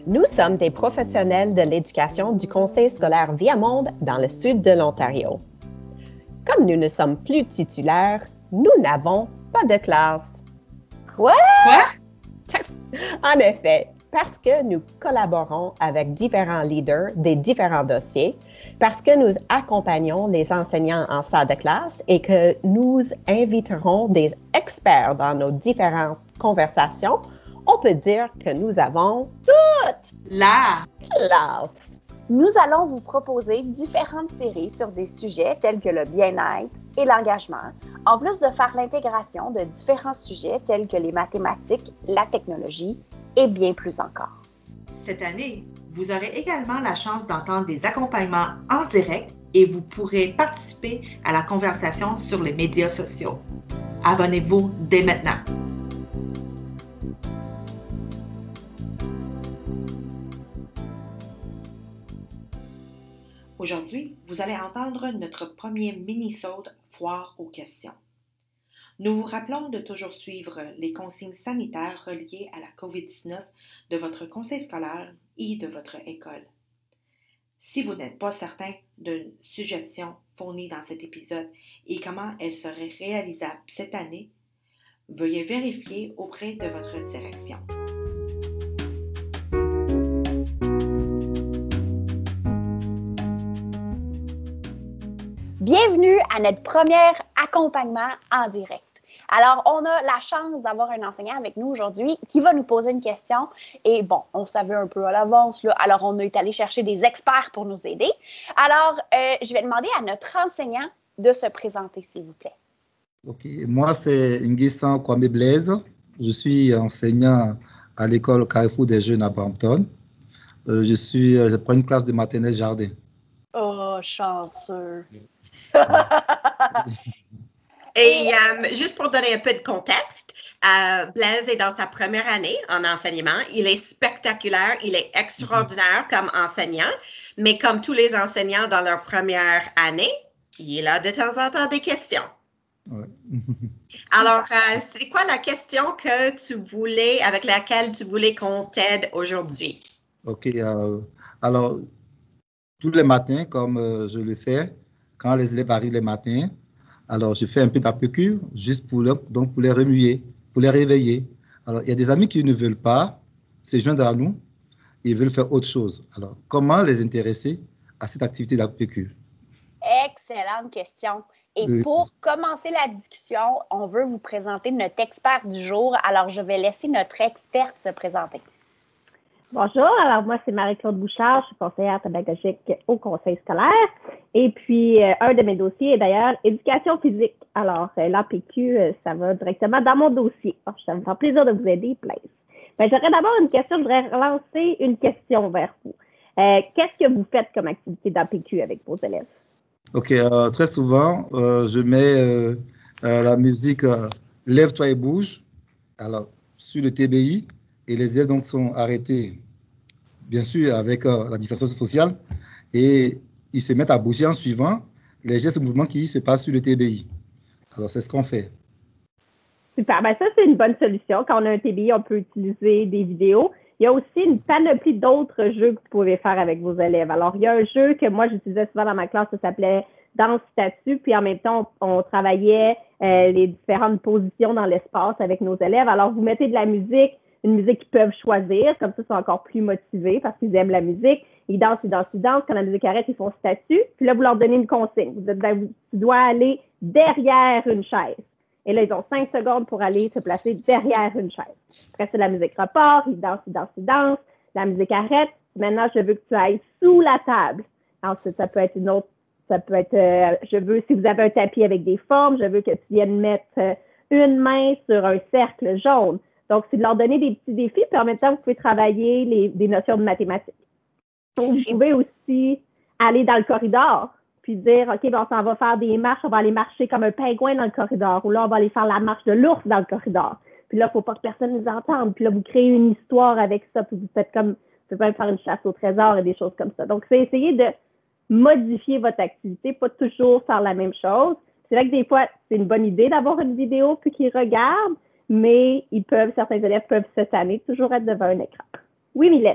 Nous sommes des professionnels de l'éducation du Conseil scolaire Viamonde dans le sud de l'Ontario. Comme nous ne sommes plus titulaires, nous n'avons pas de classe. Quoi? En effet, parce que nous collaborons avec différents leaders des différents dossiers, parce que nous accompagnons les enseignants en salle de classe et que nous inviterons des experts dans nos différentes conversations, on peut dire que nous avons toute la classe. Nous allons vous proposer différentes séries sur des sujets tels que le bien-être et l'engagement, en plus de faire l'intégration de différents sujets tels que les mathématiques, la technologie et bien plus encore. Cette année, vous aurez également la chance d'entendre des accompagnements en direct et vous pourrez participer à la conversation sur les médias sociaux. Abonnez-vous dès maintenant. Aujourd'hui, vous allez entendre notre premier mini-sode foire aux questions. Nous vous rappelons de toujours suivre les consignes sanitaires reliées à la COVID-19 de votre conseil scolaire et de votre école. Si vous n'êtes pas certain d'une suggestion fournie dans cet épisode et comment elle serait réalisable cette année, veuillez vérifier auprès de votre direction. Bienvenue à notre premier accompagnement en direct. Alors, on a la chance d'avoir un enseignant avec nous aujourd'hui qui va nous poser une question. Et bon, on savait un peu à l'avance, là. Alors on est allé chercher des experts pour nous aider. Alors, je vais demander à notre enseignant de se présenter, s'il vous plaît. OK. Moi, c'est Nguissan Kwame Blaise. Je suis enseignant à l'école Carrefour des Jeunes à Brampton. Je prends une classe de maternelle jardin. Oh, chanceux. Et juste pour donner un peu de contexte, Blaise est dans sa première année en enseignement. Il est spectaculaire, il est extraordinaire comme enseignant, mais comme tous les enseignants dans leur première année, il a de temps en temps des questions. Ouais. Alors, c'est quoi la question avec laquelle tu voulais qu'on t'aide aujourd'hui? OK. Alors, tous les matins, comme je le fais, quand les élèves arrivent les matins, alors je fais un peu d'APQ juste pour les remuer, pour les réveiller. Alors, il y a des amis qui ne veulent pas se joindre à nous, ils veulent faire autre chose. Alors, comment les intéresser à cette activité d'APQ? Excellente question. Et pour commencer la discussion, on veut vous présenter notre expert du jour. Alors, je vais laisser notre experte se présenter. Bonjour, alors moi c'est Marie-Claude Bouchard, je suis conseillère pédagogique au conseil scolaire et puis un de mes dossiers est d'ailleurs éducation physique. Alors l'APQ, ça va directement dans mon dossier. Alors, ça me fait plaisir de vous aider, Blaise. J'aurais d'abord une question, je voudrais relancer une question vers vous. Qu'est-ce que vous faites comme activité d'APQ avec vos élèves? OK, très souvent, je mets la musique Lève-toi et bouge, alors sur le TBI. Et les élèves donc sont arrêtés, bien sûr, avec la distanciation sociale. Et ils se mettent à bouger en suivant les gestes et mouvements qui se passent sur le TBI. Alors, c'est ce qu'on fait. Super. Ça, c'est une bonne solution. Quand on a un TBI, on peut utiliser des vidéos. Il y a aussi une panoplie d'autres jeux que vous pouvez faire avec vos élèves. Alors, il y a un jeu que moi, j'utilisais souvent dans ma classe, ça s'appelait Danse statue. Puis, en même temps, on travaillait les différentes positions dans l'espace avec nos élèves. Alors, vous mettez de la musique, une musique qu'ils peuvent choisir, comme ça, ils sont encore plus motivés parce qu'ils aiment la musique. Ils dansent, ils dansent, ils dansent. Quand la musique arrête, ils font statut. Puis là, vous leur donnez une consigne. Vous dites, tu dois aller derrière une chaise. Et là, ils ont 5 secondes pour aller se placer derrière une chaise. Après ça, la musique repart, ils dansent, ils dansent, ils dansent. La musique arrête. Maintenant, je veux que tu ailles sous la table. Ensuite, ça peut être une autre, ça peut être, je veux, si vous avez un tapis avec des formes, je veux que tu viennes mettre une main sur un cercle jaune. Donc, c'est de leur donner des petits défis, puis en même temps, vous pouvez travailler des notions de mathématiques. Donc, vous pouvez aussi aller dans le corridor, puis dire, OK, on s'en va faire des marches, on va aller marcher comme un pingouin dans le corridor, ou là, on va aller faire la marche de l'ours dans le corridor. Puis là, il ne faut pas que personne nous entende. Puis là, vous créez une histoire avec ça, puis vous faites comme, vous pouvez même faire une chasse au trésor et des choses comme ça. Donc, c'est essayer de modifier votre activité, pas toujours faire la même chose. C'est vrai que des fois, c'est une bonne idée d'avoir une vidéo puis qu'ils regardent, mais certains élèves peuvent cette année toujours être devant un écran. Oui, Mylène?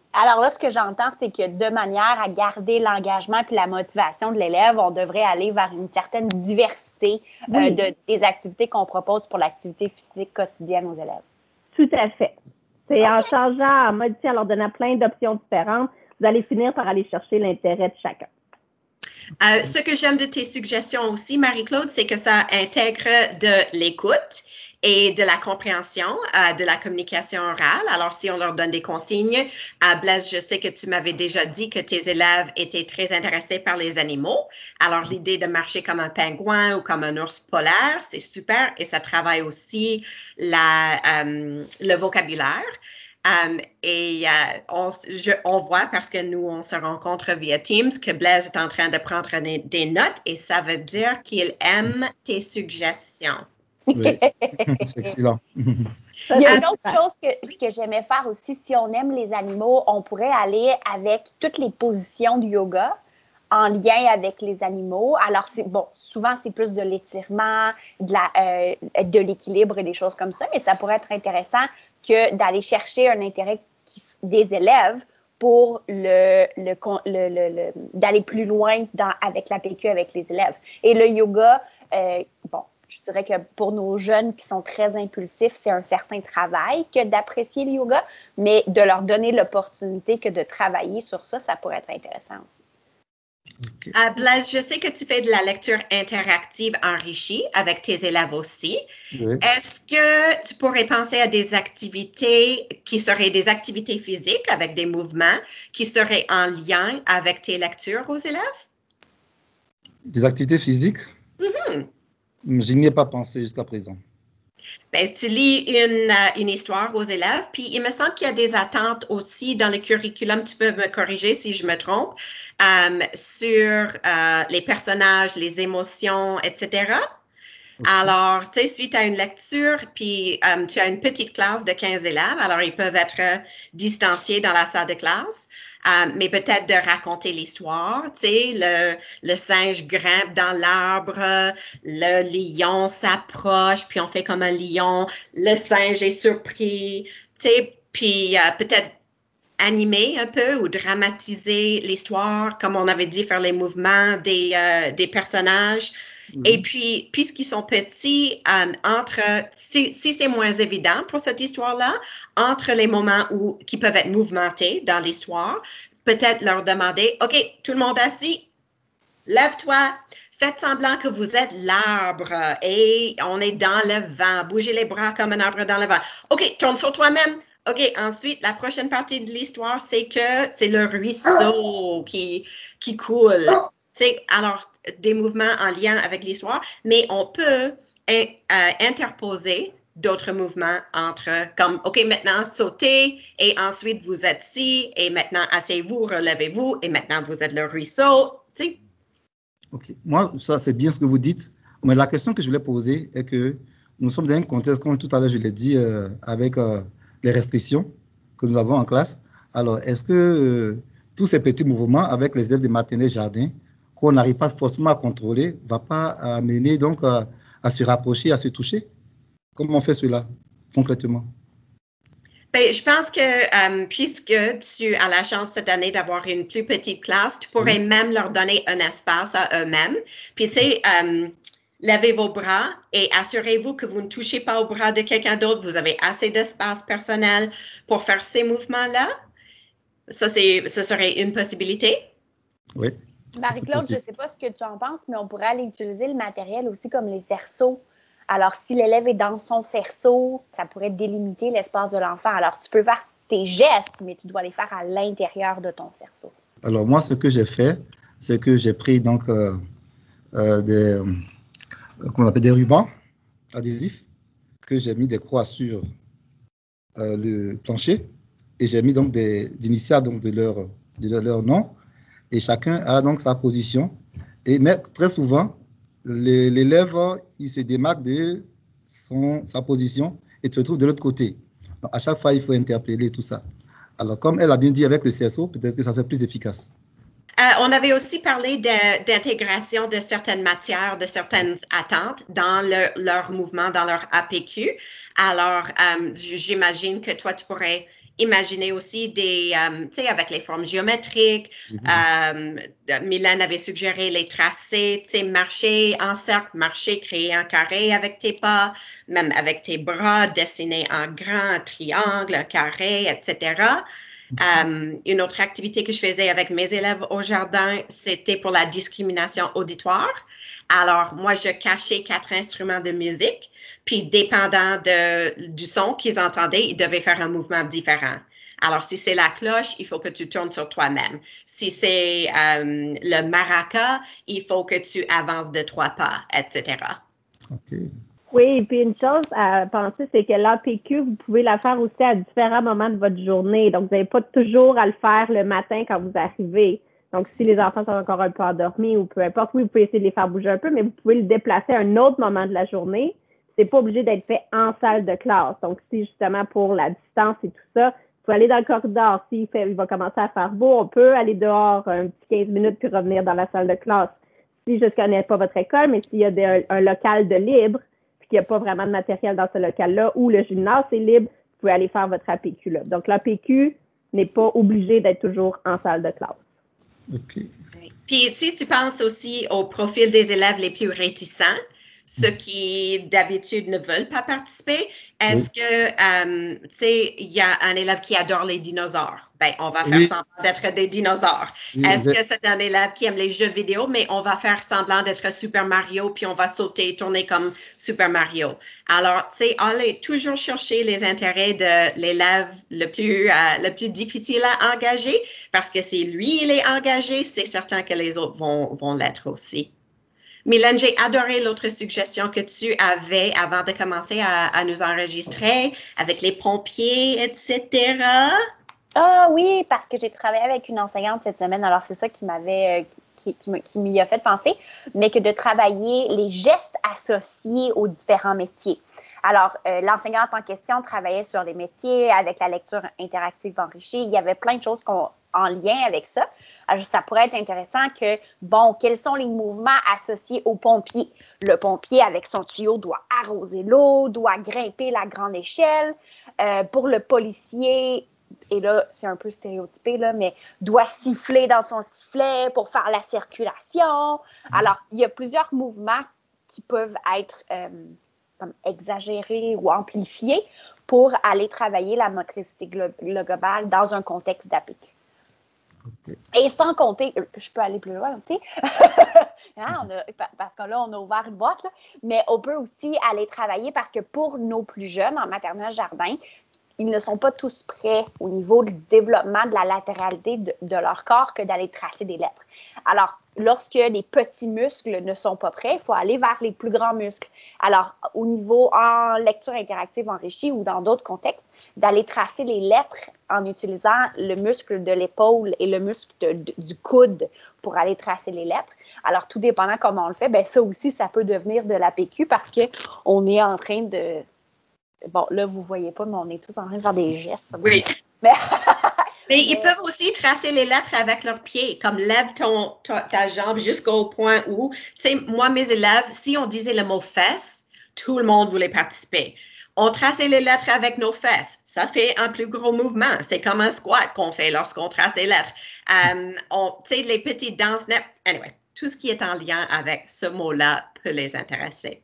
Alors là, ce que j'entends, c'est que de manière à garder l'engagement puis la motivation de l'élève, on devrait aller vers une certaine diversité des activités qu'on propose pour l'activité physique quotidienne aux élèves. Tout à fait. C'est en changeant, en modifiant, en leur donnant plein d'options différentes, vous allez finir par aller chercher l'intérêt de chacun. Ce que j'aime de tes suggestions aussi, Marie-Claude, c'est que ça intègre de l'écoute et de la compréhension, de la communication orale. Alors, si on leur donne des consignes, Blaise, je sais que tu m'avais déjà dit que tes élèves étaient très intéressés par les animaux. Alors, l'idée de marcher comme un pingouin ou comme un ours polaire, c'est super et ça travaille aussi le vocabulaire. On voit, parce que nous, on se rencontre via Teams, que Blaise est en train de prendre des notes et ça veut dire qu'il aime tes suggestions. Oui. C'est excellent. Il y a une autre chose que j'aimais faire aussi. Si on aime les animaux, on pourrait aller avec toutes les positions du yoga en lien avec les animaux. Alors, souvent, c'est plus de l'étirement, de l'équilibre et des choses comme ça, mais ça pourrait être intéressant que d'aller chercher un intérêt des élèves pour d'aller plus loin avec la PQ avec les élèves. Et le yoga, je dirais que pour nos jeunes qui sont très impulsifs, c'est un certain travail que d'apprécier le yoga, mais de leur donner l'opportunité que de travailler sur ça, ça pourrait être intéressant aussi. Okay. Blaise, je sais que tu fais de la lecture interactive enrichie avec tes élèves aussi. Oui. Est-ce que tu pourrais penser à des activités qui seraient des activités physiques avec des mouvements qui seraient en lien avec tes lectures aux élèves? Des activités physiques? Mm-hmm. Je n'y ai pas pensé jusqu'à présent. Ben, tu lis une histoire aux élèves, puis il me semble qu'il y a des attentes aussi dans le curriculum, tu peux me corriger si je me trompe, sur les personnages, les émotions, etc. Okay. Alors, tu sais, suite à une lecture, puis tu as une petite classe de 15 élèves, alors ils peuvent être distanciés dans la salle de classe. Mais peut-être de raconter l'histoire, tu sais, le singe grimpe dans l'arbre, le lion s'approche, puis on fait comme un lion, le singe est surpris, tu sais, puis peut-être animer un peu ou dramatiser l'histoire, comme on avait dit, faire les mouvements des personnages. Et puis, puisqu'ils sont petits, si c'est moins évident pour cette histoire-là, entre les moments qui peuvent être mouvementés dans l'histoire, peut-être leur demander, OK, tout le monde assis, lève-toi, faites semblant que vous êtes l'arbre et on est dans le vent, bougez les bras comme un arbre dans le vent. OK, tourne sur toi-même. OK, ensuite, la prochaine partie de l'histoire, c'est que c'est le ruisseau qui coule. Alors, des mouvements en lien avec l'histoire, mais on peut interposer d'autres mouvements comme, OK, maintenant, sautez, et ensuite, vous êtes ici, et maintenant, asseyez-vous, relevez-vous, et maintenant, vous êtes le ruisseau, tu sais. OK. Moi, ça, c'est bien ce que vous dites, mais la question que je voulais poser est que nous sommes dans un contexte, comme tout à l'heure, je l'ai dit, avec les restrictions que nous avons en classe. Alors, est-ce que tous ces petits mouvements avec les élèves des maternelles jardins qu'on n'arrive pas forcément à contrôler, ne va pas amener donc à se rapprocher, à se toucher? Comment on fait cela concrètement? Ben, je pense que puisque tu as la chance cette année d'avoir une plus petite classe, tu pourrais même leur donner un espace à eux-mêmes. Puis tu sais, levez vos bras et assurez-vous que vous ne touchez pas au bras de quelqu'un d'autre. Vous avez assez d'espace personnel pour faire ces mouvements-là. Ça serait une possibilité. Oui. Marie-Claude, je ne sais pas ce que tu en penses, mais on pourrait aller utiliser le matériel aussi comme les cerceaux. Alors, si l'élève est dans son cerceau, ça pourrait délimiter l'espace de l'enfant. Alors, tu peux faire tes gestes, mais tu dois les faire à l'intérieur de ton cerceau. Alors, moi, ce que j'ai fait, c'est que j'ai pris donc des rubans adhésifs, que j'ai mis des croix sur le plancher, et j'ai mis donc des initiales donc, de leur nom. Et chacun a donc sa position. Mais très souvent, l'élève, il se démarque de sa position et se trouve de l'autre côté. Donc, à chaque fois, il faut interpeller tout ça. Alors, comme elle a bien dit avec le cerceau, peut-être que ça serait plus efficace. On avait aussi parlé d'intégration de certaines matières, de certaines attentes dans leur mouvement, dans leur APQ. Alors, j'imagine que toi, tu pourrais imaginer aussi des, tu sais, avec les formes géométriques. Mylène avait suggéré les tracés, tu sais, marcher en cercle, marcher, créer un carré avec tes pas, même avec tes bras, dessiner un grand triangle, un carré, etc. Une autre activité que je faisais avec mes élèves au jardin, c'était pour la discrimination auditoire. Alors, moi, je cachais 4 instruments de musique, puis dépendant du son qu'ils entendaient, ils devaient faire un mouvement différent. Alors, si c'est la cloche, il faut que tu tournes sur toi-même. Si c'est le maraca, il faut que tu avances de 3 pas, etc. OK. Oui, et puis une chose à penser, c'est que l'APQ, vous pouvez la faire aussi à différents moments de votre journée. Donc, vous n'avez pas toujours à le faire le matin quand vous arrivez. Donc, si les enfants sont encore un peu endormis ou peu importe, oui, vous pouvez essayer de les faire bouger un peu, mais vous pouvez le déplacer à un autre moment de la journée. C'est pas obligé d'être fait en salle de classe. Donc, si justement pour la distance et tout ça, vous pouvez aller dans le corridor. Il va commencer à faire beau, on peut aller dehors un petit 15 minutes puis revenir dans la salle de classe. Si je ne connais pas votre école, mais s'il y a un local de libre, puis qu'il n'y a pas vraiment de matériel dans ce local-là, ou le gymnase est libre, vous pouvez aller faire votre APQ là. Donc, l'APQ n'est pas obligé d'être toujours en salle de classe. OK. Puis, si tu penses aussi au profil des élèves les plus réticents, ceux qui d'habitude ne veulent pas participer, est-ce que, tu sais, il y a un élève qui adore les dinosaures? Ben, on va faire semblant d'être des dinosaures. Est-ce que c'est un élève qui aime les jeux vidéo, mais on va faire semblant d'être Super Mario, puis on va sauter et tourner comme Super Mario? Alors, tu sais, allez toujours chercher les intérêts de l'élève le plus difficile à engager, parce que si lui, il est engagé, c'est certain que les autres vont l'être aussi. Mylène, j'ai adoré l'autre suggestion que tu avais avant de commencer à nous enregistrer avec les pompiers, etc. Ah oui, parce que j'ai travaillé avec une enseignante cette semaine, alors c'est ça qui m'avait qui m'y a fait penser, mais que de travailler les gestes associés aux différents métiers. Alors, l'enseignante en question travaillait sur les métiers avec la lecture interactive enrichie. Il y avait plein de choses en lien avec ça. Alors, ça pourrait être intéressant que, bon, quels sont les mouvements associés au pompier? Le pompier, avec son tuyau, doit arroser l'eau, doit grimper la grande échelle. Pour le policier, et là, c'est un peu stéréotypé, là, mais doit siffler dans son sifflet pour faire la circulation. Alors, il y a plusieurs mouvements qui peuvent être comme exagérés ou amplifiés pour aller travailler la motricité globale dans un contexte d'APQ. Okay. Et sans compter, je peux aller plus loin aussi, parce que là, on a ouvert une boîte, là, mais on peut aussi aller travailler parce que pour nos plus jeunes en maternelle jardin, ils ne sont pas tous prêts au niveau du développement de la latéralité de leur corps que d'aller tracer des lettres. Alors, lorsque les petits muscles ne sont pas prêts, il faut aller vers les plus grands muscles. Alors, au niveau en lecture interactive enrichie ou dans d'autres contextes, d'aller tracer les lettres en utilisant le muscle de l'épaule et le muscle du coude pour aller tracer les lettres. Alors, tout dépendant comment on le fait, bien, ça aussi, ça peut devenir de l'APQ parce qu'on est en train de... Bon, là, vous ne voyez pas, mais on est tous en train de faire des gestes. Oui. Mais ils peuvent aussi tracer les lettres avec leurs pieds, comme lève ta jambe jusqu'au point où, tu sais, moi, mes élèves, si on disait le mot fesses, tout le monde voulait participer. On traçait les lettres avec nos fesses. Ça fait un plus gros mouvement. C'est comme un squat qu'on fait lorsqu'on trace les lettres. Tu sais, les petites danses. Anyway, tout ce qui est en lien avec ce mot-là peut les intéresser.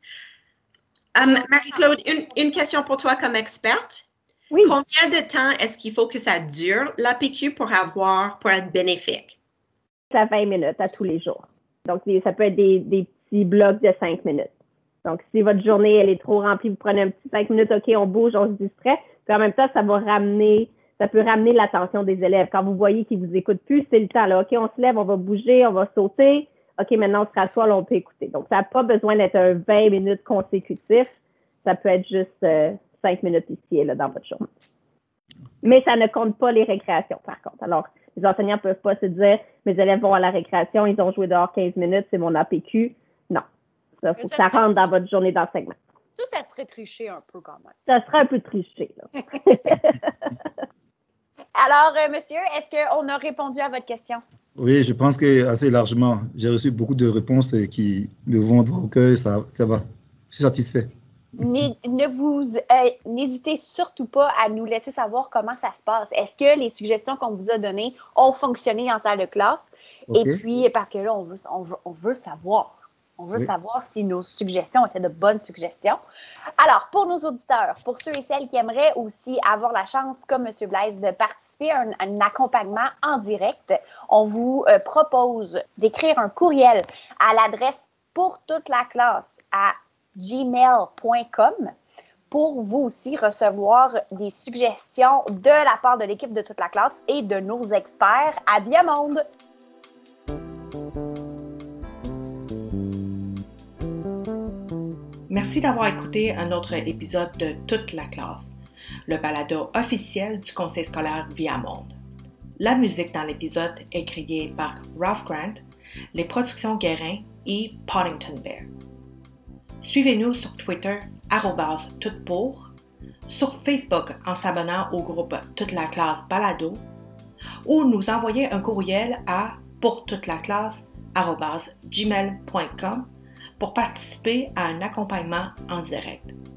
Marie-Claude, une question pour toi comme experte. Oui. Combien de temps est-ce qu'il faut que ça dure, l'APQ, pour être bénéfique? Ça 20 minutes à tous les jours. Donc, ça peut être des petits blocs de 5 minutes. Donc, si votre journée, elle est trop remplie, vous prenez un petit 5 minutes, OK, on bouge, on se distrait. Puis en même temps, ça peut ramener l'attention des élèves. Quand vous voyez qu'ils vous écoutent plus, c'est le temps, là. OK, on se lève, on va bouger, on va sauter. OK, maintenant, on se rassoit, là, on peut écouter. Donc, ça n'a pas besoin d'être un 20 minutes consécutif. Ça peut être juste 5 minutes ici et là dans votre journée. Mais ça ne compte pas les récréations, par contre. Alors, les enseignants ne peuvent pas se dire, mes élèves vont à la récréation, ils ont joué dehors 15 minutes, c'est mon APQ. Non. Il faut que ça rentre dans votre journée d'enseignement. Ça serait tricher un peu quand même. Ça serait un peu triché, là. Alors, monsieur, est-ce qu'on a répondu à votre question? Oui, je pense que assez largement. J'ai reçu beaucoup de réponses qui me vont droit au cœur. Ça va. Je suis satisfait. N'hésitez surtout pas à nous laisser savoir comment ça se passe. Est-ce que les suggestions qu'on vous a données ont fonctionné en salle de classe? OK. Et puis, parce que là, on veut savoir. On veut savoir si nos suggestions étaient de bonnes suggestions. Alors, pour nos auditeurs, pour ceux et celles qui aimeraient aussi avoir la chance, comme M. Blaise, de participer à un accompagnement en direct, on vous propose d'écrire un courriel à l'adresse pour toute la classe à gmail.com pour vous aussi recevoir des suggestions de la part de l'équipe de toute la classe et de nos experts à Viamonde. Merci d'avoir écouté un autre épisode de Toute la classe, le balado officiel du Conseil scolaire Viamonde. La musique dans l'épisode est créée par Ralph Grant, les productions Guérin et Poddington Bear. Suivez-nous sur Twitter @toutpour, sur Facebook en s'abonnant au groupe Toute la classe balado ou nous envoyer un courriel à pourtoutelaclasse@gmail.com pour participer à un accompagnement en direct.